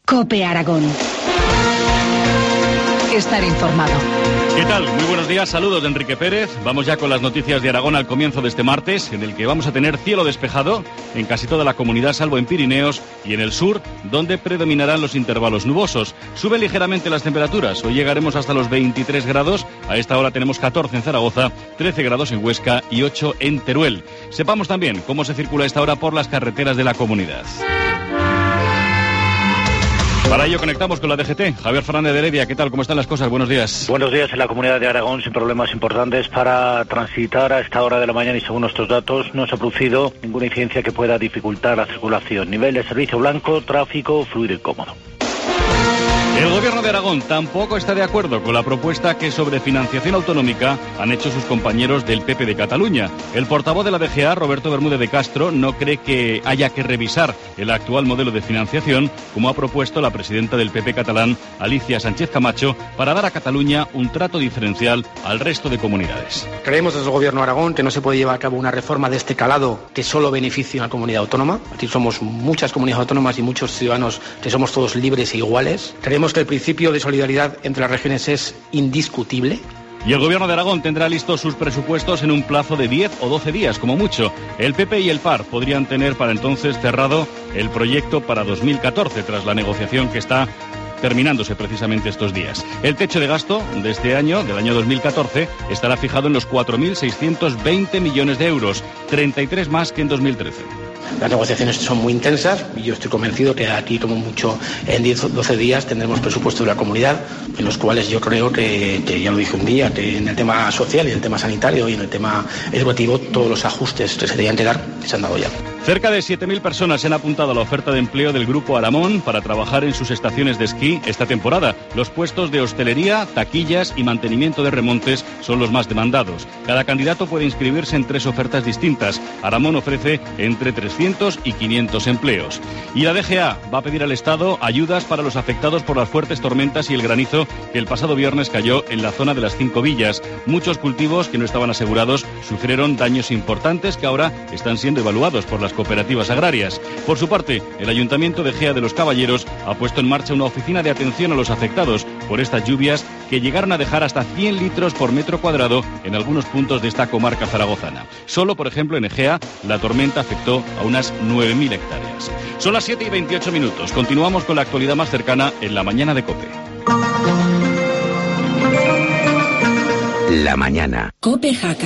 COPE Aragón. Estar informado. ¿Qué tal? Muy buenos días, saludos de Enrique Pérez. Vamos ya con las noticias de Aragón al comienzo de este martes, en el que vamos a tener cielo despejado en casi toda la comunidad, salvo en Pirineos y en el sur, donde predominarán los intervalos nubosos. Suben ligeramente las temperaturas, hoy llegaremos hasta los 23 grados, a esta hora tenemos 14 en Zaragoza, 13 grados en Huesca y 8 en Teruel. Sepamos también cómo se circula a esta hora por las carreteras de la comunidad. Para ello conectamos con la DGT. Javier Fernández de Heredia, ¿qué tal? ¿Cómo están las cosas? Buenos días. Buenos días. En la comunidad de Aragón, sin problemas importantes para transitar a esta hora de la mañana, y según nuestros datos no se ha producido ninguna incidencia que pueda dificultar la circulación. Nivel de servicio blanco, tráfico fluido y cómodo. El Gobierno de Aragón tampoco está de acuerdo con la propuesta que sobre financiación autonómica han hecho sus compañeros del PP de Cataluña. El portavoz de la DGA, Roberto Bermúdez de Castro, no cree que haya que revisar el actual modelo de financiación, como ha propuesto la presidenta del PP catalán, Alicia Sánchez Camacho, para dar a Cataluña un trato diferencial al resto de comunidades. Creemos desde el Gobierno de Aragón que no se puede llevar a cabo una reforma de este calado que solo beneficie a una comunidad autónoma. Aquí somos muchas comunidades autónomas y muchos ciudadanos que somos todos libres e iguales. Creemos que el principio de solidaridad entre las regiones es indiscutible. Y el Gobierno de Aragón tendrá listos sus presupuestos en un plazo de 10 o 12 días, como mucho. El PP y el PAR podrían tener para entonces cerrado el proyecto para 2014, tras la negociación que está terminándose precisamente estos días. El techo de gasto de este año, del año 2014, estará fijado en los 4.620 millones de euros, 33 más que en 2013. Las negociaciones son muy intensas y yo estoy convencido que aquí, como mucho, en 10 o 12 días tendremos presupuesto de la comunidad, en los cuales yo creo que ya lo dije un día, que en el tema social y en el tema sanitario y en el tema educativo todos los ajustes que se tenían que dar se han dado ya. Cerca de 7.000 personas se han apuntado a la oferta de empleo del Grupo Aramón para trabajar en sus estaciones de esquí esta temporada. Los puestos de hostelería, taquillas y mantenimiento de remontes son los más demandados. Cada candidato puede inscribirse en 3 ofertas distintas. Aramón ofrece entre 300 y 500 empleos. Y la DGA va a pedir al Estado ayudas para los afectados por las fuertes tormentas y el granizo que el pasado viernes cayó en la zona de las 5 villas. Muchos cultivos que no estaban asegurados sufrieron daños importantes que ahora están siendo evaluados por las cooperativas agrarias. Por su parte, el Ayuntamiento de Gea de los Caballeros ha puesto en marcha una oficina de atención a los afectados por estas lluvias que llegaron a dejar hasta 100 litros por metro cuadrado en algunos puntos de esta comarca zaragozana. Solo, por ejemplo, en Egea, la tormenta afectó a unas 9.000 hectáreas. Son las 7:28 minutos. Continuamos con la actualidad más cercana en la mañana de COPE. La mañana. COPE Jaca.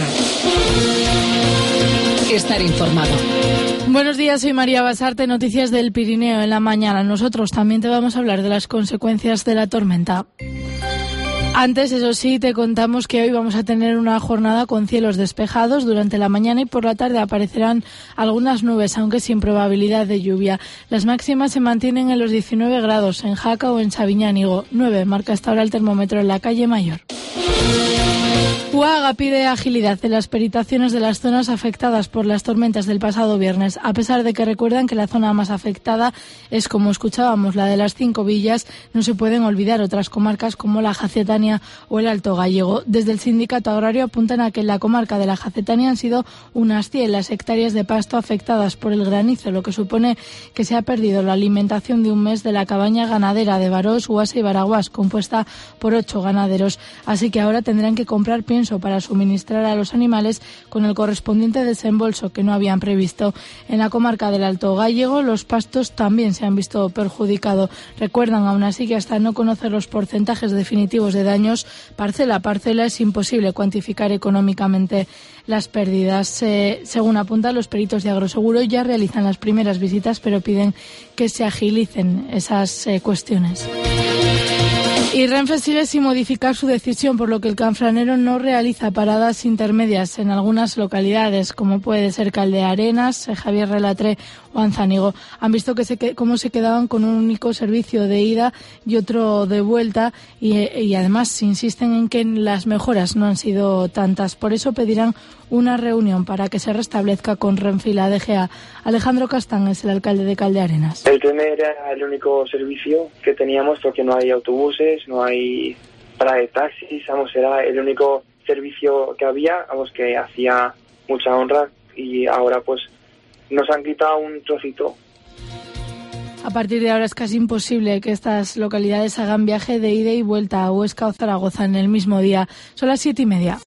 Estar informado. Buenos días, soy María Basarte, noticias del Pirineo en la mañana. Nosotros también te vamos a hablar de las consecuencias de la tormenta. Antes, eso sí, te contamos que hoy vamos a tener una jornada con cielos despejados durante la mañana y por la tarde aparecerán algunas nubes, aunque sin probabilidad de lluvia. Las máximas se mantienen en los 19 grados en Jaca o en Sabiñánigo. 9 marca hasta ahora el termómetro en la calle Mayor. UAGA pide agilidad en las peritaciones de las zonas afectadas por las tormentas del pasado viernes, a pesar de que recuerdan que la zona más afectada es, como escuchábamos, la de las 5 villas. No se pueden olvidar otras comarcas como la Jacetania o el Alto Gallego. Desde el sindicato agrario apuntan a que en la comarca de la Jacetania han sido unas 100 las hectáreas de pasto afectadas por el granizo, lo que supone que se ha perdido la alimentación de un mes de la cabaña ganadera de Barós, Uasa y Baraguás, compuesta por 8 ganaderos. Así que ahora tendrán que comprar pienso para suministrar a los animales con el correspondiente desembolso que no habían previsto. En la comarca del Alto Gallego los pastos también se han visto perjudicados. Recuerdan aún así que hasta no conocer los porcentajes definitivos de daños parcela a parcela es imposible cuantificar económicamente las pérdidas. Según apuntan los peritos de Agroseguro, ya realizan las primeras visitas, pero piden que se agilicen esas cuestiones. Y Renfe sigue sin modificar su decisión, por lo que el Canfranero no realiza paradas intermedias en algunas localidades, como puede ser Caldearenas, Javier Relatré o Anzánigo. Han visto cómo se quedaban con un único servicio de ida y otro de vuelta y además insisten en que las mejoras no han sido tantas. Por eso pedirán una reunión para que se restablezca con Renfe y la DGA. Alejandro Castán es el alcalde de Caldearenas. El tren era el único servicio que teníamos porque no hay autobuses, no hay parada de taxis, era el único servicio que había, que hacía mucha honra y ahora pues nos han quitado un trocito. A partir de ahora es casi imposible que estas localidades hagan viaje de ida y vuelta a Huesca o Zaragoza en el mismo día. Son las 7:30.